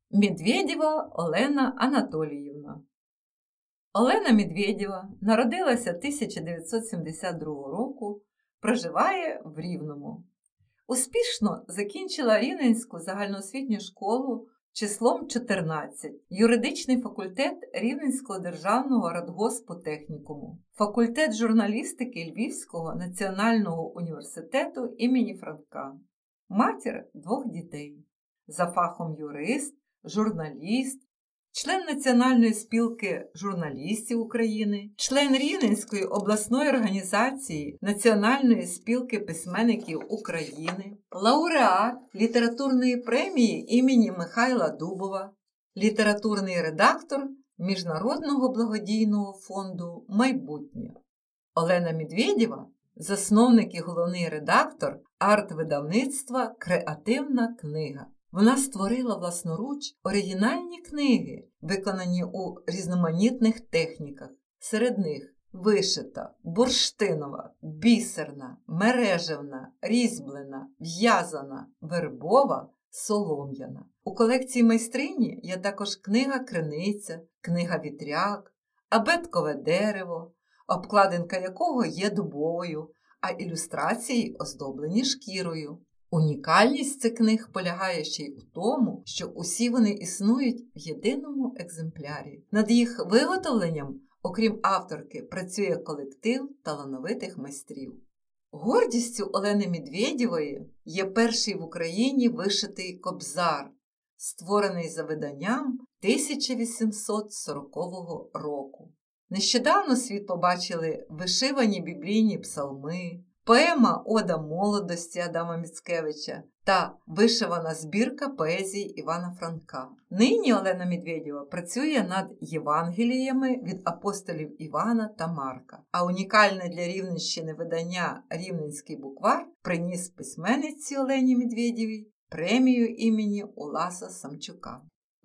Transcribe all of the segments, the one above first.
Медведєва Олена Анатоліївна. Олена Медведєва народилася 1972 року, проживає в Рівному. Успішно закінчила Рівненську загальноосвітню школу числом 14, юридичний факультет Рівненського державного радгоспу технікуму, факультет журналістики Львівського національного університету імені Франка. Матір 2 дітей. За фахом юрист, журналіст, член Національної спілки журналістів України, член Рівненської обласної організації Національної спілки письменників України, лауреат літературної премії імені Михайла Дубова, літературний редактор Міжнародного благодійного фонду «Майбутнє». Олена Медведєва – засновник і головний редактор арт-видавництва «Креативна книга». Вона створила власноруч оригінальні книги, виконані у різноманітних техніках. Серед них вишита, бурштинова, бісерна, мережевна, різьблена, в'язана, вербова, солом'яна. У колекції майстрині є також книга «Криниця», книга «Вітряк», абеткове дерево, обкладинка якого є дубовою, а ілюстрації оздоблені шкірою. Унікальність цих книг полягає ще й у тому, що усі вони існують в єдиному екземплярі. Над їх виготовленням, окрім авторки, працює колектив талановитих майстрів. Гордістю Олени Медведєвої є перший в Україні вишитий кобзар, створений за виданням 1840 року. Нещодавно світ побачили вишивані біблійні псалми, поема «Ода молодості» Адама Міцкевича та вишивана збірка поезії Івана Франка. Нині Олена Медведєва працює над Євангеліями від апостолів Івана та Марка, а унікальне для Рівненщини видання «Рівненський буквар» приніс письменниці Олені Медведєвій премію імені Уласа Самчука.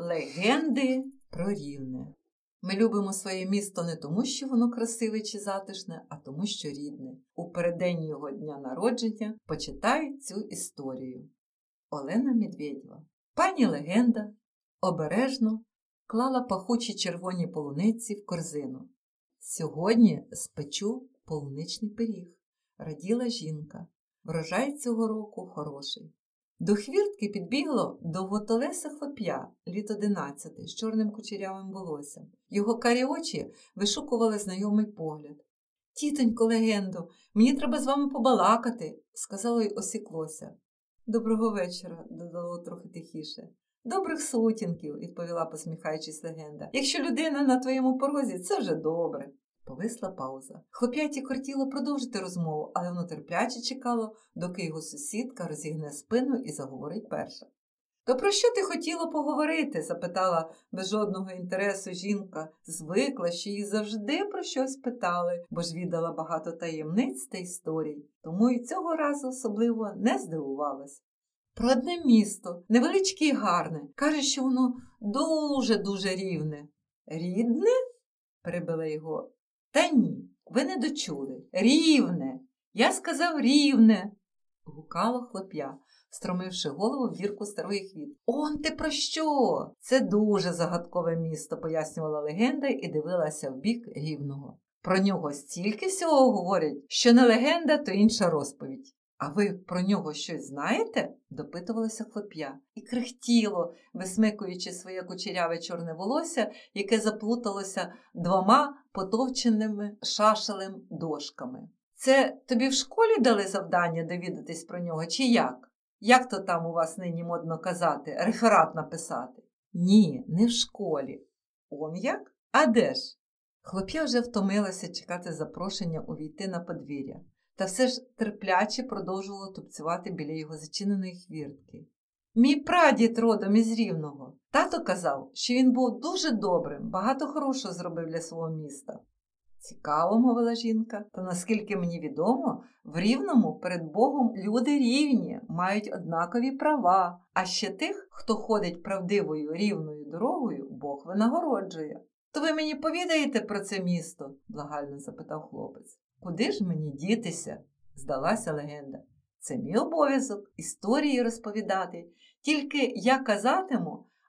Легенди про Рівне. Ми любимо своє місто не тому, що воно красиве чи затишне, а тому, що рідне. У переддень його дня народження почитають цю історію. Олена Медведєва. Пані легенда обережно клала пахучі червоні полуниці в корзину. Сьогодні спечу полуничний пиріг. Раділа жінка. Врожай цього року хороший. До хвіртки підбігло довготолесе хлоп'я, літ 11, з чорним кучерявим волоссям. Його карі очі вишукували знайомий погляд. «Тітонько легендо, мені треба з вами побалакати», – сказало й осіклося. «Доброго вечора», – додало трохи тихіше. «Добрих сутінків», – відповіла, посміхаючись легенда. «Якщо людина на твоєму порозі, це вже добре». Повисла пауза. Хлоп'яті кортіло продовжити розмову, але воно терпляче чекало, доки його сусідка розігне спину і заговорить перша. «То про що ти хотіла поговорити?» – запитала без жодного інтересу жінка. Звикла, що її завжди про щось питали, бо ж віддала багато таємниць та історій, тому і цього разу особливо не здивувалась. «Про одне місто, невеличке і гарне. Каже, що воно дуже-дуже рівне». «Рідне?» – перебила його. «Та ні, ви не дочули. Рівне! Я сказав рівне!» – гукало хлоп'я, встромивши голову в дірку старої квіт. «Он ти про що? Це дуже загадкове місто», – пояснювала легенда і дивилася в бік Рівного. «Про нього стільки всього говорять, що не легенда, то інша розповідь». «А ви про нього щось знаєте?» – допитувалося хлоп'я. І крихтіло, висмикуючи своє кучеряве чорне волосся, яке заплуталося 2 потовченими шашелем дошками. «Це тобі в школі дали завдання довідатись про нього, чи як? Як то там у вас нині модно казати, реферат написати?» «Ні, не в школі». «Он як? А де ж?» Хлоп'я вже втомилася чекати запрошення увійти на подвір'я. Та все ж терпляче продовжувало тупцювати біля його зачиненої хвіртки. «Мій прадід родом із Рівного. Тато казав, що він був дуже добрим, багато хорошого зробив для свого міста». «Цікаво», – мовила жінка, «то наскільки мені відомо, в Рівному перед Богом люди рівні, мають однакові права, а ще тих, хто ходить правдивою рівною дорогою, Бог винагороджує». «То ви мені повідаєте про це місто?» – благально запитав хлопець. «Куди ж мені дітися?» – здалася легенда. «Це мій обов'язок історії розповідати. Тільки я казатиму,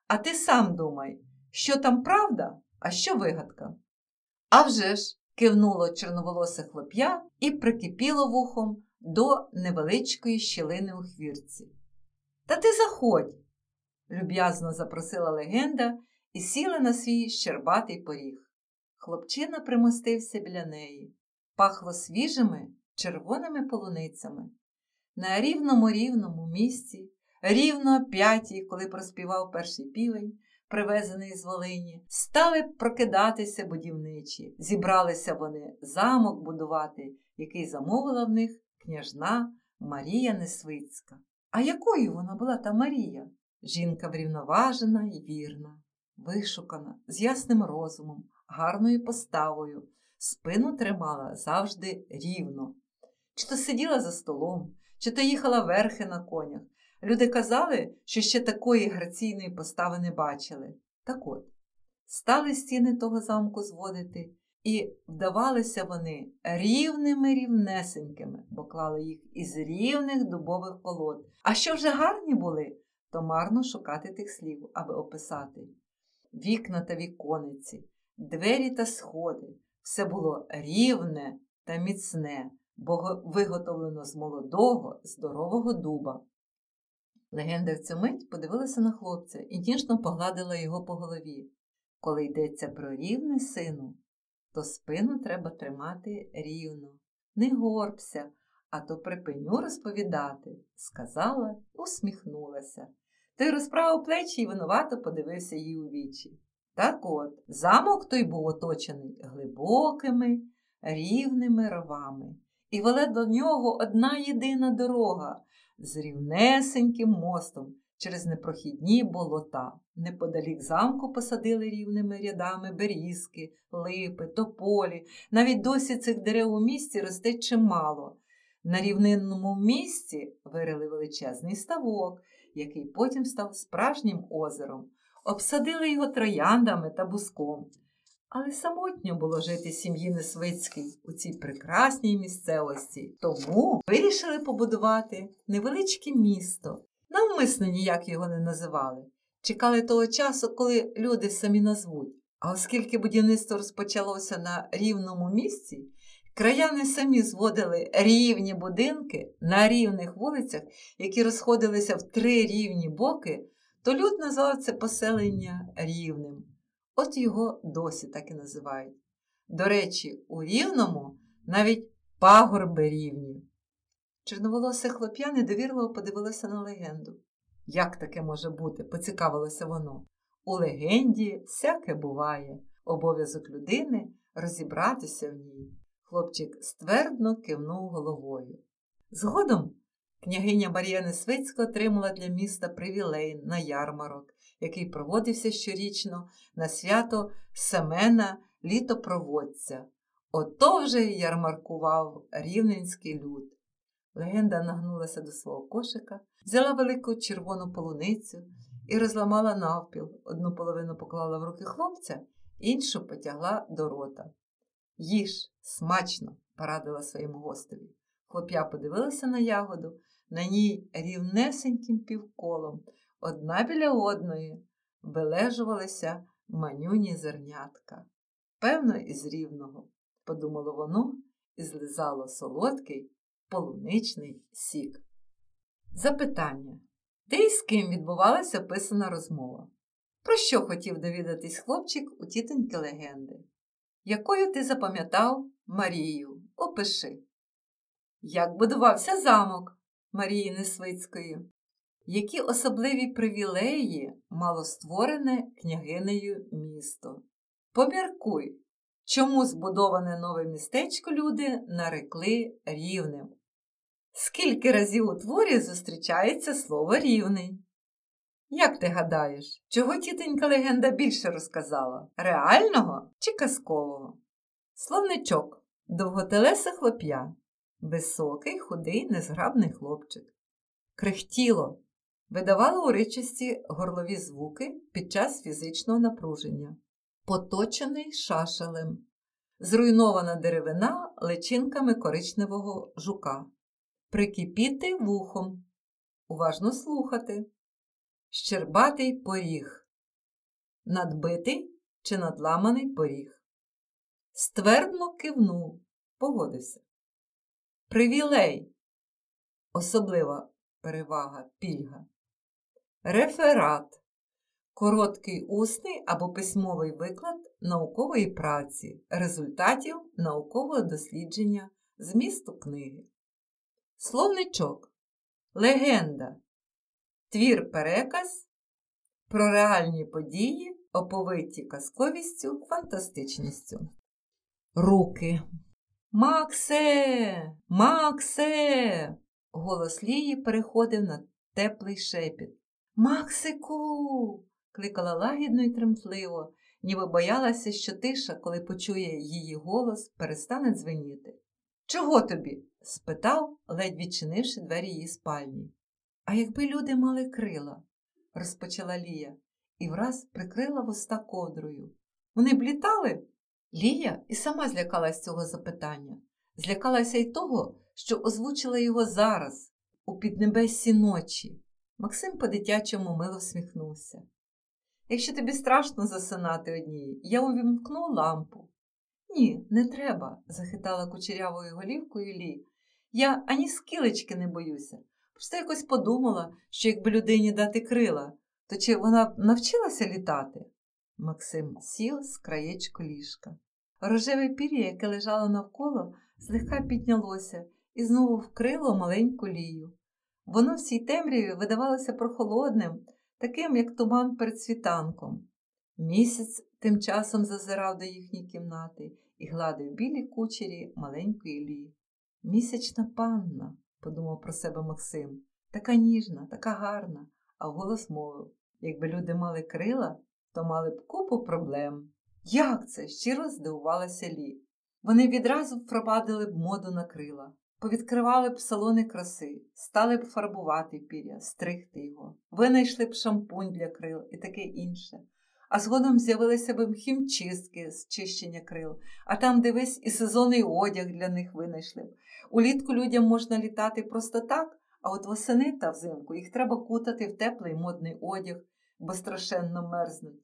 А ти сам думай, що там правда, а що вигадка. «А вже ж!» – кивнуло чорноволосе хлоп'я і прикипіло вухом до невеличкої щілини у хвіртці. «Та ти заходь!» – люб'язно запросила легенда і сіла на свій щербатий поріг. Хлопчина примостився біля неї. Пахло свіжими червоними полуницями. На рівному місці, рівно о 5-й, коли проспівав перший півень, привезений з Волині, стали прокидатися будівничі. Зібралися вони замок будувати, який замовила в них княжна Марія Несвицька. А якою вона була та Марія? Жінка врівноважена і вірна, вишукана, з ясним розумом, гарною поставою, спину тримала завжди рівно. Чи то сиділа за столом, чи то їхала верхи на конях. Люди казали, що ще такої граційної постави не бачили. Так от, стали стіни того замку зводити, і вдавалися вони рівними-рівнесенькими, бо клали їх із рівних дубових колод. А що вже гарні були, то марно шукати тих слів, аби описати. Вікна та вікониці, двері та сходи – все було рівне та міцне, бо виготовлено з молодого, здорового дуба. Легенда в цю мить подивилася на хлопця і ніжно погладила його по голові. Коли йдеться про рівне, сину, то спину треба тримати рівно. Не горбся, а то припиню розповідати, сказала і усміхнулася. Той розправив плечі і винувато подивився їй у вічі. Так от, замок той був оточений глибокими, рівними ровами. І вела до нього одна єдина дорога з рівнесеньким мостом через непрохідні болота. Неподалік замку посадили рівними рядами берізки, липи, тополі. Навіть досі цих дерев у місті росте чимало. На рівнинному місці вирили величезний ставок, який потім став справжнім озером. Обсадили його трояндами та буском. Але самотньо було жити сім'ї Несвицькій у цій прекрасній місцевості. Тому вирішили побудувати невеличке місто. Навмисно ніяк його не називали. Чекали того часу, коли люди самі назвуть. А оскільки будівництво розпочалося на рівному місці, краяни самі зводили рівні будинки на рівних вулицях, які розходилися в 3 рівні боки, то люд назвав це поселення Рівним. От його досі так і називають. До речі, у Рівному навіть пагорби рівні. Чорноволосе хлоп'я недовірливо подивилося на легенду. Як таке може бути? Поцікавилося воно. У легенді всяке буває. Обов'язок людини розібратися в ній. Хлопчик ствердно кивнув головою. Згодом княгиня Марія Несвицька отримала для міста привілей на ярмарок, який проводився щорічно на свято Семена Літопроводця. Ото вже й ярмаркував рівненський люд. Легенда нагнулася до свого кошика, взяла велику червону полуницю і розламала навпіл. Одну половину поклала в руки хлопця, іншу потягла до рота. «Їж, смачно!» – порадила своєму гостеві. Хлоп'я подивилася на ягоду, на ній рівнесеньким півколом, одна біля одної, вилежувалися манюні зернятка. Певно, із Рівного, подумало воно і злизало солодкий полуничний сік. Запитання. Де і з ким відбувалася описана розмова? Про що хотів довідатись хлопчик у тітоньки легенди? Якою ти запам'ятав Марію? Опиши. Як будувався замок Марії Несвицької? Які особливі привілеї мало створене княгинею місто? Поміркуй, чому збудоване нове містечко люди нарекли Рівнем? Скільки разів у творі зустрічається слово «рівний»? Як ти гадаєш, чого тітонька легенда більше розказала? Реального чи казкового? Словничок. Довготелесе хлоп'я. Високий, худий, незграбний хлопчик. Крихтіло. Видавало урочисті горлові звуки під час фізичного напруження. Поточений шашелем. Зруйнована деревина личинками коричневого жука. Прикипіти вухом. Уважно слухати. Щербатий поріг. Надбитий чи надламаний поріг? Ствердно кивнув, погодився. Привілей – особлива перевага, пільга. Реферат – короткий усний або письмовий виклад наукової праці, результатів наукового дослідження, змісту книги. Словничок – легенда, твір-переказ про реальні події, оповиті казковістю, фантастичністю. Руки. Максе! Максе! Голос Лії переходив на теплий шепіт. Максику! Кликала лагідно й тремтливо, ніби боялася, що тиша, коли почує її голос, перестане дзвеніти. Чого тобі? Спитав, ледь відчинивши двері її спальні. А якби люди мали крила? Розпочала Лія і враз прикрила вуста ковдрою. Вони б літали? Лія і сама злякалась цього запитання. Злякалася й того, що озвучила його зараз, у піднебессі ночі. Максим по-дитячому мило всміхнувся. Якщо тобі страшно засинати одній, я увімкну лампу. Ні, не треба, захитала кучерявою голівкою Лі. Я ані скілечки не боюся. Просто якось подумала, що якби людині дати крила, то чи вона б навчилася літати? Максим сів з краєчку ліжка. Рожеве пір'я, яке лежало навколо, злегка піднялося і знову вкрило маленьку Лію. Воно в цій темряві видавалося прохолодним, таким, як туман перед світанком. Місяць тим часом зазирав до їхньої кімнати і гладив білі кучері маленької Лі. «Місячна панна», – подумав про себе Максим, – «така ніжна, така гарна», а вголос мовив, якби люди мали крила, то мали б купу проблем. «Як це?» – щиро здивувалася Лі. Вони відразу впровадили б моду на крила, повідкривали б салони краси, стали б фарбувати пір'я, стригти його, винайшли б шампунь для крил і таке інше. А згодом з'явилися б хімчистки з чищення крил, а там, дивись, і сезонний одяг для них винайшли б. Улітку людям можна літати просто так, а от восени та взимку їх треба кутати в теплий модний одяг, бо страшенно мерзнуть.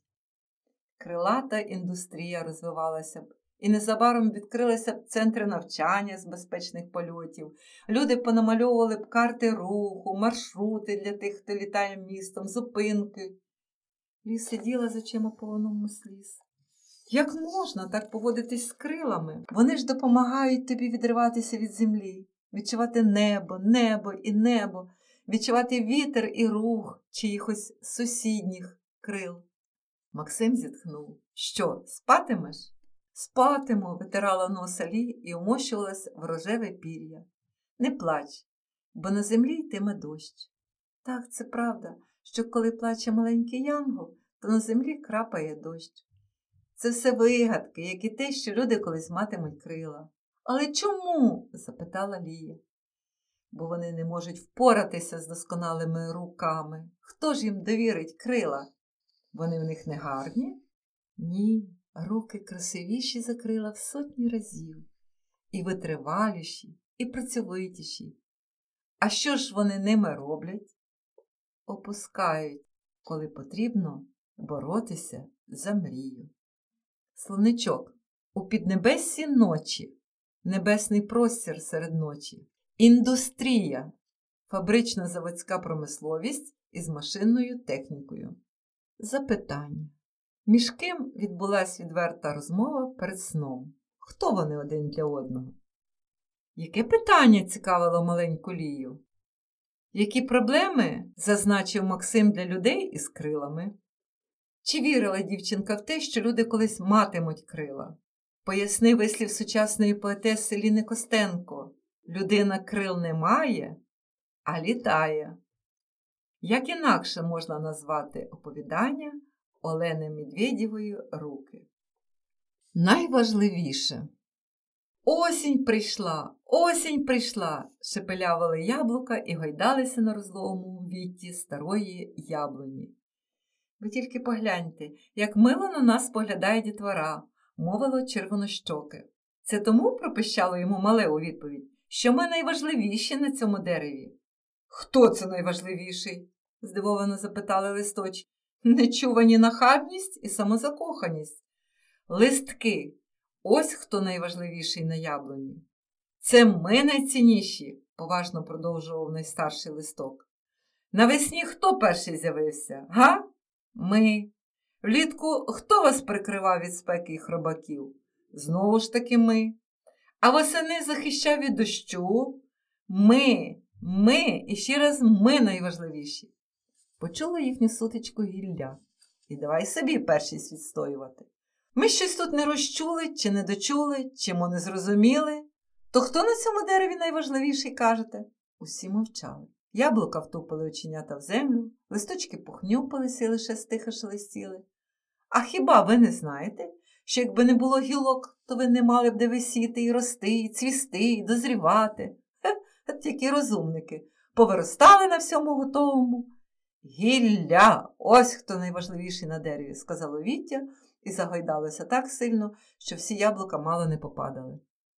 Крилата індустрія розвивалася б, і незабаром відкрилися б центри навчання з безпечних польотів. Люди понамальовували б карти руху, маршрути для тих, хто літає містом, зупинки. Лі сиділа з очима повному сліз. Як можна так поводитись з крилами? Вони ж допомагають тобі відриватися від землі, відчувати небо і небо, відчувати вітер і рух чиїхось сусідніх крил. Максим зітхнув. Що, спатимеш? Спатиму, витирала носа Лі і умощувалась в рожеве пір'я. Не плач, бо на землі йтиме дощ. Так, це правда, що коли плаче маленький янгол, то на землі крапає дощ. Це все вигадки, як і те, що люди колись матимуть крила. Але чому? Запитала Лія. Бо вони не можуть впоратися з досконалими руками. Хто ж їм довірить крила? Вони в них не гарні? Ні, руки красивіші за крила в сотні разів. І витриваліші, і працьовитіші. А що ж вони ними роблять? Опускають, коли потрібно боротися за мрію. Словничок. У піднебессі ночі. Небесний простір серед ночі. Індустрія. Фабрично-заводська промисловість із машинною технікою. Запитання. Між ким відбулась відверта розмова перед сном? Хто вони один для одного? Яке питання цікавило маленьку Лію? Які проблеми зазначив Максим для людей із крилами? Чи вірила дівчинка в те, що люди колись матимуть крила? Поясни вислів сучасної поетеси Ліни Костенко. Людина крил не має, а літає. Як інакше можна назвати оповідання Олени Медведєвої «Руки»? Найважливіше. Осінь прийшла, шепелявили яблука і гойдалися на розлогому вітті старої яблуні. Ви тільки погляньте, як мило на нас поглядає дітвора, мовило червонощоке. Це тому пропищало йому мале у відповідь, що ми найважливіші на цьому дереві. Хто це найважливіший? Здивовано запитали листочки. Нечувані нахабність і самозакоханість. Листки – ось хто найважливіший на яблуні. Це ми найцінніші, поважно продовжував найстарший листок. Навесні хто перший з'явився, га? Ми. Влітку хто вас прикривав від спеки і хробаків? Знову ж таки ми. А восени захищав від дощу? Ми і ще раз ми найважливіші. Почула їхню сутичку гілля. І давай собі першість відстоювати. Ми щось тут не розчули, чи не дочули, чи мо не зрозуміли. То хто на цьому дереві найважливіший, кажете? Усі мовчали. Яблука втупили оченята в землю, листочки похнюпилися і лише стиха шелестіли. А хіба ви не знаєте, що якби не було гілок, то ви не мали б де висіти і рости, і цвісти, і дозрівати? От які розумники, повиростали на всьому готовому. Гілля, ось хто найважливіший на дереві, сказало Віття і загойдалося так сильно, що всі яблука мало не попадали.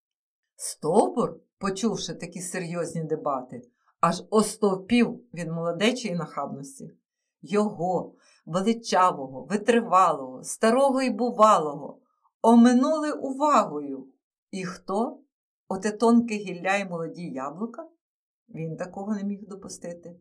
Стовбур, почувши такі серйозні дебати, аж остовпів від молодечої нахабності. Його, величавого, витривалого, старого і бувалого, оминули увагою. І хто? Оте тонке гілля і молоді яблука? Він такого не міг допустити.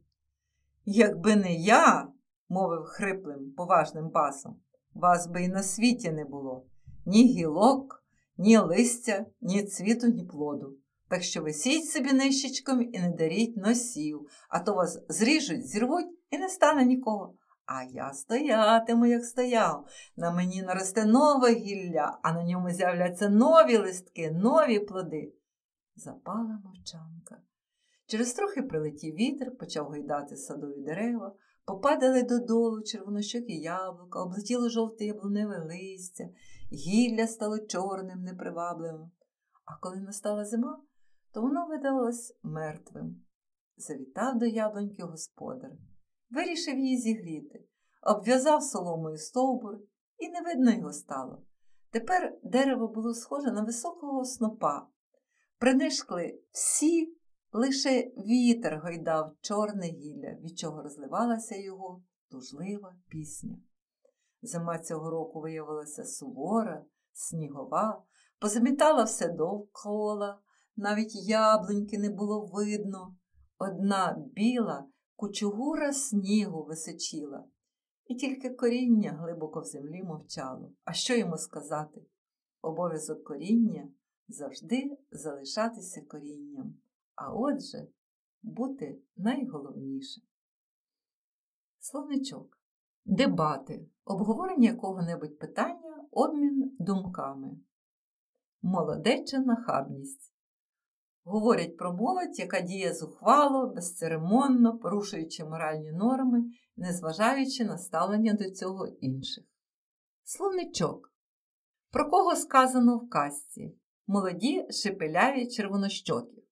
Якби не я, мовив хриплим, поважним басом, вас би і на світі не було. Ні гілок, ні листя, ні цвіту, ні плоду. Так що висіть собі нищечком і не даріть носів, а то вас зріжуть, зірвуть і не стане нікого. А я стоятиму, як стояв. На мені наросте нове гілля, а на ньому з'являться нові листки, нові плоди. Запала мовчанка. Через трохи прилетів вітер, почав гойдати садові дерева, попадали додолу червонощокі яблука, облетіло жовте яблуневе листя, гілля стало чорним, непривабливим. А коли настала зима, то воно видалось мертвим. Завітав до яблуньки господар, вирішив її зігріти, обв'язав соломою стовбур, і не видно його стало. Тепер дерево було схоже на високого снопа. Принишкли всі, лише вітер гойдав чорне гілля, від чого розливалася його тужлива пісня. Зима цього року виявилася сувора, снігова, позамітала все довкола, навіть яблуньки не було видно. Одна біла кучугура снігу височіла, і тільки коріння глибоко в землі мовчало. А що йому сказати? Обов'язок коріння – завжди залишатися корінням, а отже, бути найголовніше. Словничок. Дебати. Обговорення якого-небудь питання, обмін думками. Молодеча нахабність. Говорять про молодь, яка діє зухвало, безцеремонно, порушуючи моральні норми, незважаючи на ставлення до цього інших. Словничок. Про кого сказано в казці? Молоді, шепеляві, червонощокі.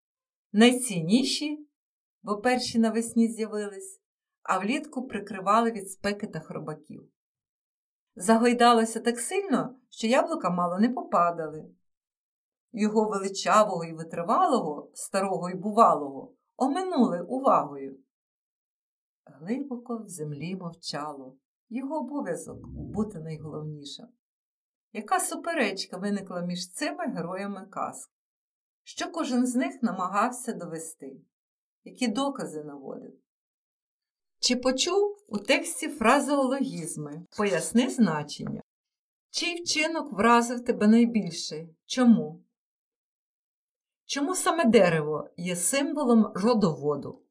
Найцінніші, бо перші навесні з'явились, а влітку прикривали від спеки та хробаків. Загойдалося так сильно, що яблука мало не попадали. Його величавого і витривалого, старого і бувалого, оминули увагою. Глибоко в землі мовчало. Його обов'язок бути найголовнішим. Яка суперечка виникла між цими героями казки? Що кожен з них намагався довести? Які докази наводив? Чи почув у тексті фразеологізми? Поясни значення. Чий вчинок вразив тебе найбільше? Чому? Чому саме дерево є символом родоводу?